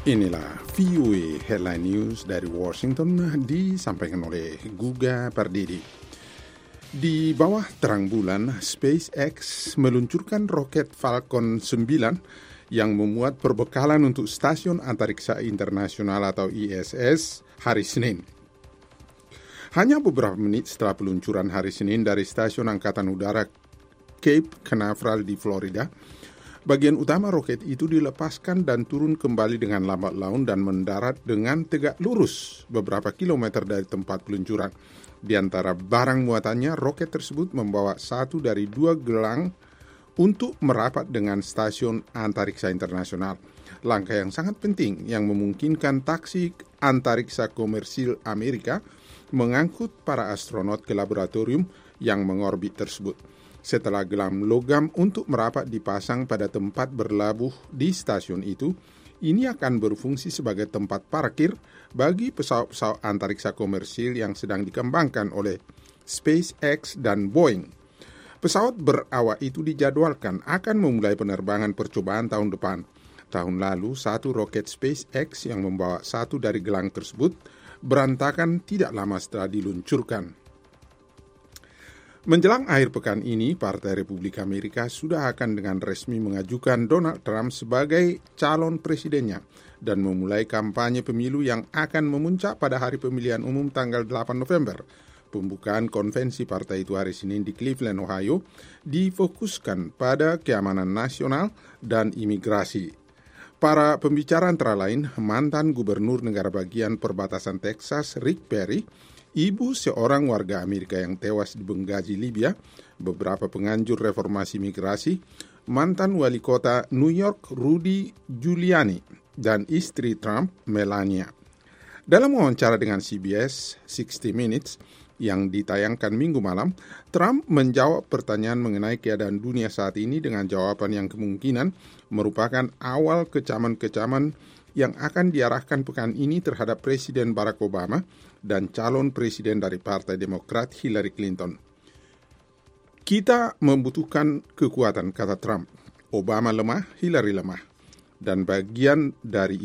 Inilah VOA Headline News dari Washington disampaikan oleh Guga Pardidi. Di bawah terang bulan, SpaceX meluncurkan roket Falcon 9 yang memuat perbekalan untuk Stasiun Antariksa Internasional atau ISS hari Senin. Hanya beberapa menit setelah peluncuran hari Senin dari Stasiun Angkatan Udara Cape Canaveral di Florida, bagian utama roket itu dilepaskan dan turun kembali dengan lambat laun dan mendarat dengan tegak lurus beberapa kilometer dari tempat peluncuran. Di antara barang muatannya, roket tersebut membawa satu dari dua gelang untuk merapat dengan Stasiun Antariksa Internasional. Langkah yang sangat penting yang memungkinkan taksi antariksa komersil Amerika mengangkut para astronot ke laboratorium yang mengorbit tersebut. Setelah gelang logam untuk merapat dipasang pada tempat berlabuh di stasiun itu, ini akan berfungsi sebagai tempat parkir bagi pesawat-pesawat antariksa komersil yang sedang dikembangkan oleh SpaceX dan Boeing. Pesawat berawak itu dijadwalkan akan memulai penerbangan percobaan tahun depan. Tahun lalu, satu roket SpaceX yang membawa satu dari gelang tersebut berantakan tidak lama setelah diluncurkan. Menjelang akhir pekan ini, Partai Republik Amerika sudah akan dengan resmi mengajukan Donald Trump sebagai calon presidennya dan memulai kampanye pemilu yang akan memuncak pada hari pemilihan umum tanggal 8 November. Pembukaan konvensi partai itu hari Senin di Cleveland, Ohio, difokuskan pada keamanan nasional dan imigrasi. Para pembicara antara lain mantan gubernur negara bagian perbatasan Texas, Rick Perry, ibu seorang warga Amerika yang tewas di Benghazi, Libya, beberapa penganjur reformasi migrasi, mantan wali kota New York Rudy Giuliani, dan istri Trump, Melania. Dalam wawancara dengan CBS 60 Minutes yang ditayangkan Minggu malam, Trump menjawab pertanyaan mengenai keadaan dunia saat ini dengan jawaban yang kemungkinan merupakan awal kecaman-kecaman yang akan diarahkan pekan ini terhadap Presiden Barack Obama dan calon presiden dari Partai Demokrat Hillary Clinton. Kita membutuhkan kekuatan, kata Trump. Obama lemah, Hillary lemah. Dan bagian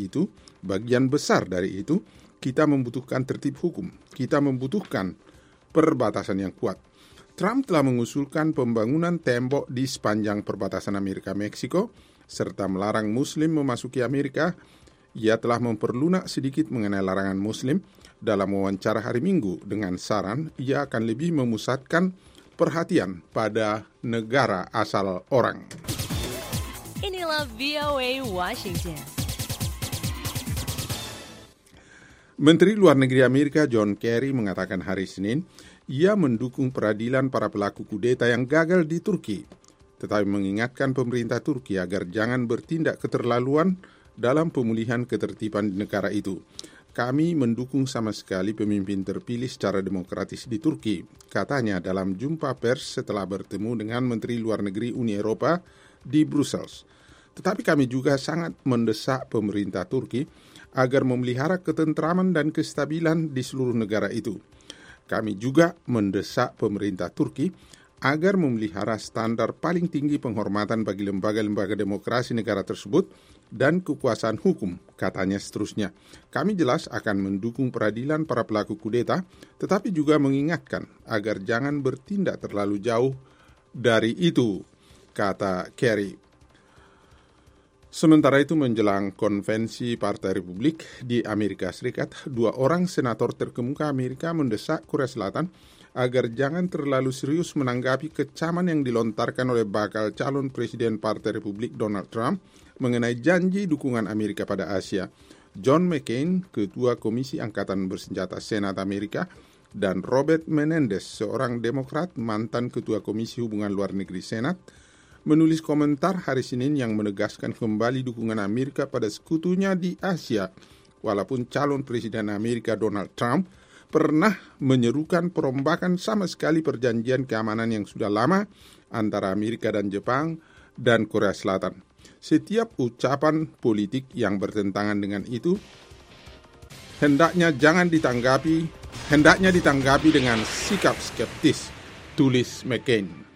besar dari itu, kita membutuhkan tertib hukum. Kita membutuhkan perbatasan yang kuat. Trump telah mengusulkan pembangunan tembok di sepanjang perbatasan Amerika-Meksiko, serta melarang Muslim memasuki Amerika. Ia telah memperlunak sedikit mengenai larangan Muslim. Dalam wawancara hari Minggu dengan saran, ia akan lebih memusatkan perhatian pada negara asal orang. Inilah VOA Washington. Menteri Luar Negeri Amerika John Kerry mengatakan hari Senin, ia mendukung peradilan para pelaku kudeta yang gagal di Turki, tetapi mengingatkan pemerintah Turki agar jangan bertindak keterlaluan dalam pemulihan ketertiban di negara itu. Kami mendukung sama sekali pemimpin terpilih secara demokratis di Turki, katanya dalam jumpa pers setelah bertemu dengan Menteri Luar Negeri Uni Eropa di Brussels. Tetapi kami juga sangat mendesak pemerintah Turki agar memelihara ketentraman dan kestabilan di seluruh negara itu. Kami juga mendesak pemerintah Turki agar memelihara standar paling tinggi penghormatan bagi lembaga-lembaga demokrasi negara tersebut dan kekuasaan hukum, katanya seterusnya. Kami jelas akan mendukung peradilan para pelaku kudeta, tetapi juga mengingatkan agar jangan bertindak terlalu jauh dari itu, kata Kerry. Sementara itu menjelang konvensi Partai Republik di Amerika Serikat, 2 orang senator terkemuka Amerika mendesak Korea Selatan agar jangan terlalu serius menanggapi kecaman yang dilontarkan oleh bakal calon presiden Partai Republik Donald Trump mengenai janji dukungan Amerika pada Asia. John McCain, Ketua Komisi Angkatan Bersenjata Senat Amerika, dan Robert Menendez, seorang Demokrat mantan Ketua Komisi Hubungan Luar Negeri Senat, menulis komentar hari Senin yang menegaskan kembali dukungan Amerika pada sekutunya di Asia, walaupun calon presiden Amerika Donald Trump pernah menyerukan perombakan sama sekali perjanjian keamanan yang sudah lama antara Amerika dan Jepang dan Korea Selatan. Setiap ucapan politik yang bertentangan dengan itu hendaknya ditanggapi dengan sikap skeptis, tulis McCain.